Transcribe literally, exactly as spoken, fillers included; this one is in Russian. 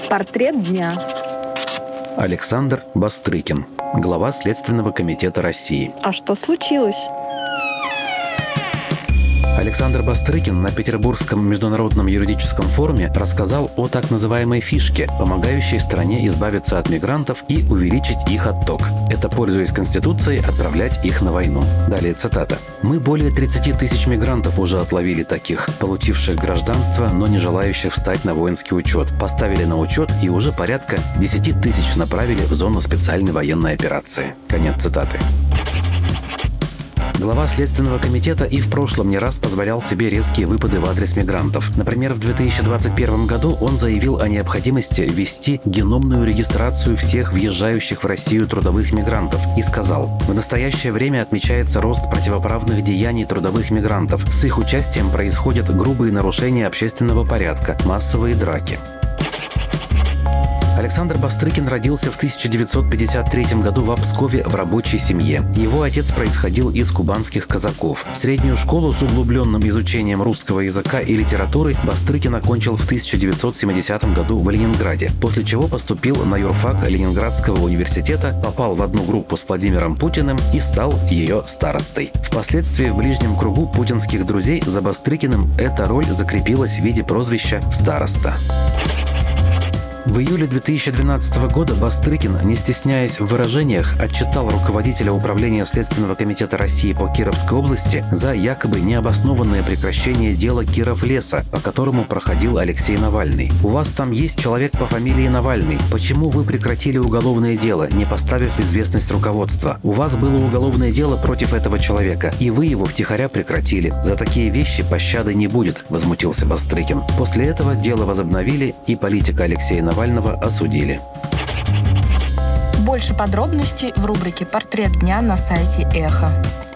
Портрет дня. Александр Бастрыкин, глава Следственного комитета России. А что случилось? Александр Бастрыкин на Петербургском международном юридическом форуме рассказал о так называемой фишке, помогающей стране избавиться от мигрантов и увеличить их отток. Это, пользуясь Конституцией, отправлять их на войну. Далее цитата. «Мы более тридцати тысяч мигрантов уже отловили таких, получивших гражданство, но не желающих встать на воинский учет. Поставили на учет и уже порядка десяти тысяч направили в зону специальной военной операции». Конец цитаты. Глава Следственного комитета и в прошлом не раз позволял себе резкие выпады в адрес мигрантов. Например, в две тысячи двадцать первом году он заявил о необходимости ввести геномную регистрацию всех въезжающих в Россию трудовых мигрантов и сказал: «В настоящее время отмечается рост противоправных деяний трудовых мигрантов. С их участием происходят грубые нарушения общественного порядка, массовые драки». Александр Бастрыкин родился в тысяча девятьсот пятьдесят третьем году в Пскове в рабочей семье. Его отец происходил из кубанских казаков. Среднюю школу с углубленным изучением русского языка и литературы Бастрыкин окончил в тысяча девятьсот семидесятом году в Ленинграде, после чего поступил на юрфак Ленинградского университета, попал в одну группу с Владимиром Путиным и стал ее старостой. Впоследствии в ближнем кругу путинских друзей за Бастрыкиным эта роль закрепилась в виде прозвища «староста». В июле две тысячи двенадцатого года Бастрыкин, не стесняясь в выражениях, отчитал руководителя управления Следственного комитета России по Кировской области за якобы необоснованное прекращение дела Кировлеса, по которому проходил Алексей Навальный. «У вас там есть человек по фамилии Навальный. Почему вы прекратили уголовное дело, не поставив в известность руководства? У вас было уголовное дело против этого человека, и вы его втихаря прекратили. За такие вещи пощады не будет», – возмутился Бастрыкин. После этого дело возобновили, и политика Алексея Навального Навального осудили. Больше подробностей в рубрике «Портрет дня» на сайте Эхо.